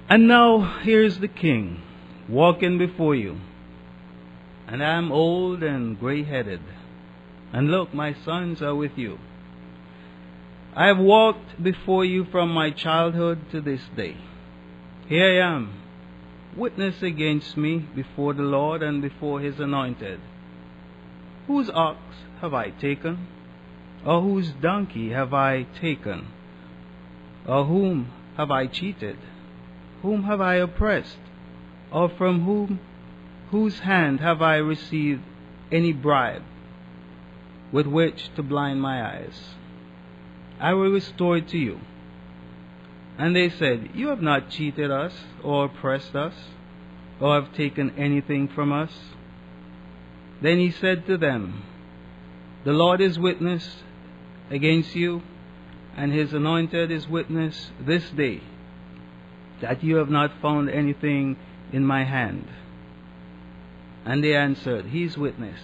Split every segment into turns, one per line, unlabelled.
And now here's the king walking before you, and I'm old and gray-headed. And look, my sons are with you. I have walked before you from my childhood to this day. Here I am, witness against me before the Lord and before his anointed. Whose ox have I taken? Or whose donkey have I taken? Or whom have I cheated? Whom have I oppressed? Or from whose hand have I received any bribe with which to blind my eyes? I will restore it to you. And they said, You have not cheated us, or oppressed us, or have taken anything from us. Then he said to them, The Lord is witness against you, and his anointed is witness this day, that you have not found anything in my hand. And they answered, He is witness.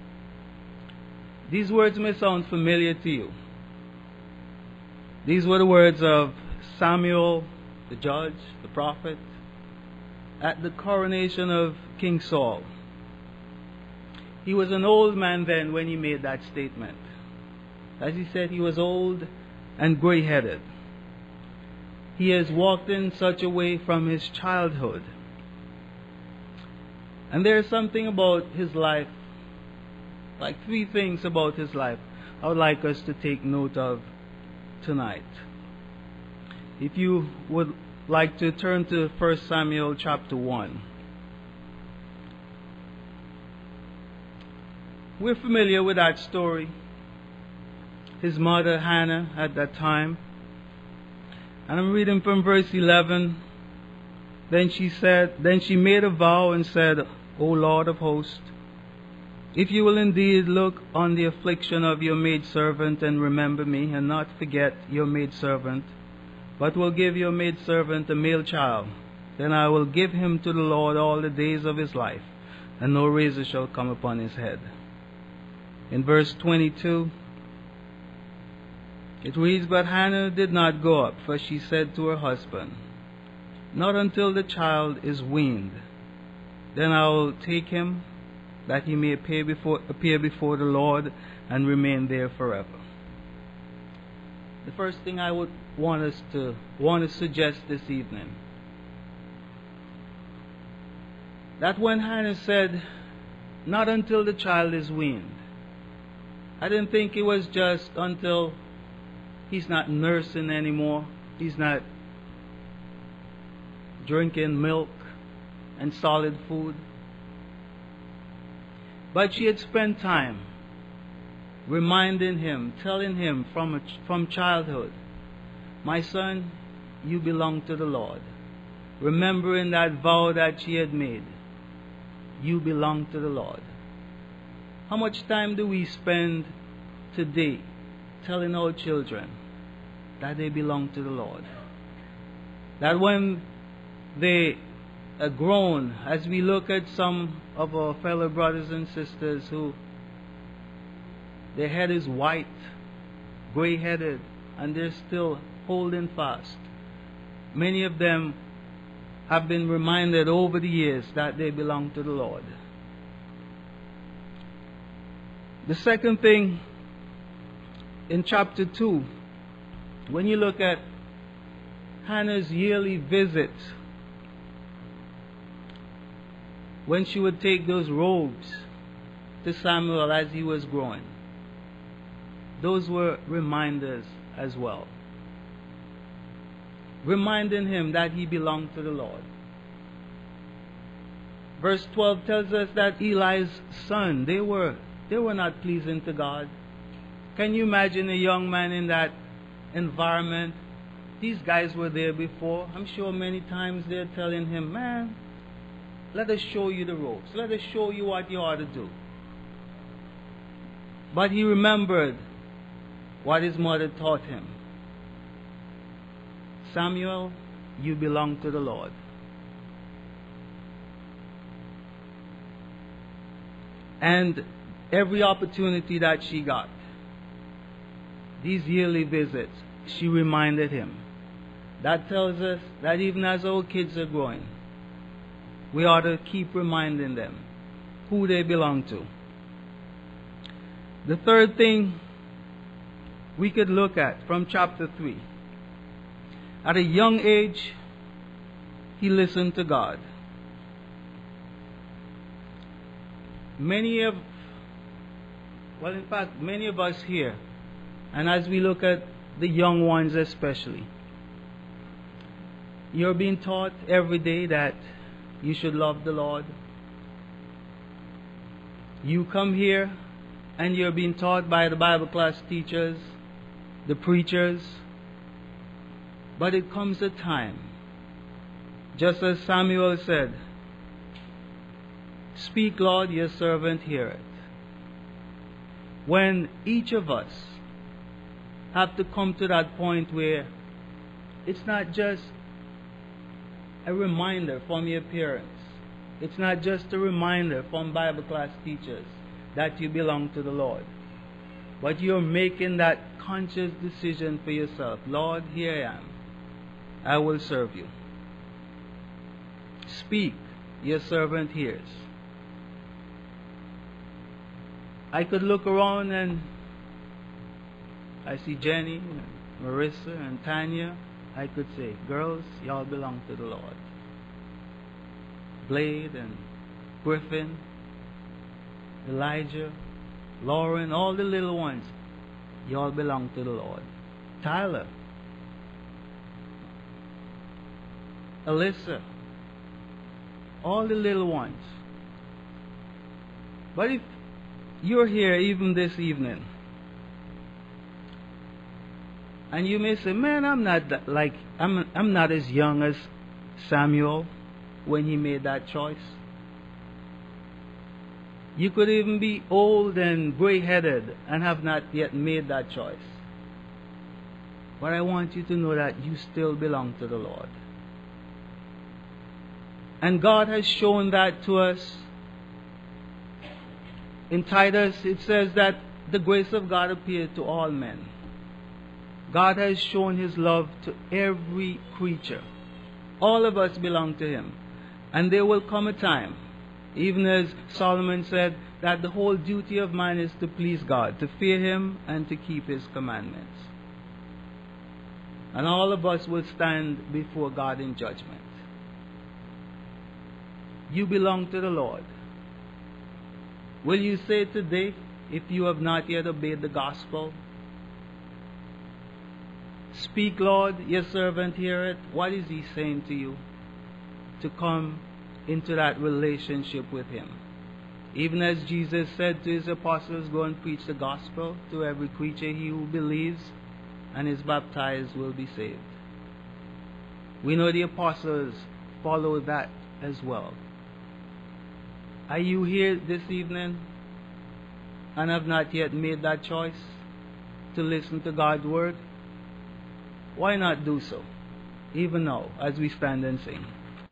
These words may sound familiar to you. These were the words of Samuel, the judge, the prophet, at the coronation of King Saul. He was an old man then when he made that statement. As he said, he was old and gray-headed. He has walked in such a way from his childhood. And there is something about his life, like 3 things about his life, I would like us to take note of tonight. If you would like to turn to 1 Samuel chapter 1. We're familiar with that story. His mother Hannah at that time. And I'm reading from verse 11. Then she made a vow and said, O Lord of hosts, if you will indeed look on the affliction of your maidservant and remember me, and not forget your maidservant, but will give your maidservant a male child, then I will give him to the Lord all the days of his life, and no razor shall come upon his head. In verse 22, it reads, But Hannah did not go up, for she said to her husband, Not until the child is weaned, then I will take him, that he may appear before the Lord and remain there forever. The first thing I would want to suggest this evening, that when Hannah said, not until the child is weaned, I didn't think it was just until he's not nursing anymore, he's not drinking milk and solid food. But she had spent time reminding him, telling him from childhood, my son, you belong to the Lord. Remembering that vow that she had made, you belong to the Lord. How much time do we spend today telling our children that they belong to the Lord? That when they are grown, as we look at some of our fellow brothers and sisters who their head is white, gray-headed, and they're still holding fast. Many of them have been reminded over the years that they belong to the Lord. The second thing, in chapter 2, when you look at Hannah's yearly visits, when she would take those robes to Samuel as he was growing, those were reminders as well. Reminding him that he belonged to the Lord. Verse 12 tells us that Eli's son, they were not pleasing to God. Can you imagine a young man in that environment? These guys were there before. I'm sure many times they're telling him, man, let us show you the ropes. Let us show you what you ought to do. But he remembered what his mother taught him. Samuel, you belong to the Lord. And every opportunity that she got, these yearly visits, she reminded him That tells us that even as our kids are growing, we ought to keep reminding them who they belong to. The third thing we could look at from chapter 3. At a young age, he listened to God. Many of us here, and as we look at the young ones especially, you're being taught every day that you should love the Lord. You come here and you're being taught by the Bible class teachers, the preachers. But it comes a time, just as Samuel said, "Speak, Lord, your servant heareth," when each of us have to come to that point where it's not just a reminder from your parents, it's not just a reminder from Bible class teachers that you belong to the Lord, but you're making that conscious decision for yourself. Lord, here I am. I will serve you. Speak, your servant hears. I could look around and I see Jenny, and Marissa, and Tanya. I could say, girls, y'all belong to the Lord. Blade and Griffin, Elijah, Lauren, all the little ones, y'all belong to the Lord. Tyler, Alyssa, all the little ones. But if you're here even this evening, and you may say, "Man, I'm not as young as Samuel when he made that choice." You could even be old and gray-headed and have not yet made that choice. But I want you to know that you still belong to the Lord. And God has shown that to us. In Titus, it says that the grace of God appeared to all men. God has shown His love to every creature. All of us belong to Him. And there will come a time, even as Solomon said, that the whole duty of man is to please God, to fear Him and to keep His commandments. And all of us will stand before God in judgment. You belong to the Lord. Will you say today, if you have not yet obeyed the gospel, "Speak, Lord, your servant heareth"? What is He saying to you? To come into that relationship with Him. Even as Jesus said to His apostles, "Go and preach the gospel to every creature. He who believes and is baptized will be saved." We know the apostles followed that as well. Are you here this evening and have not yet made that choice to listen to God's word? Why not do so, even now, as we stand and sing?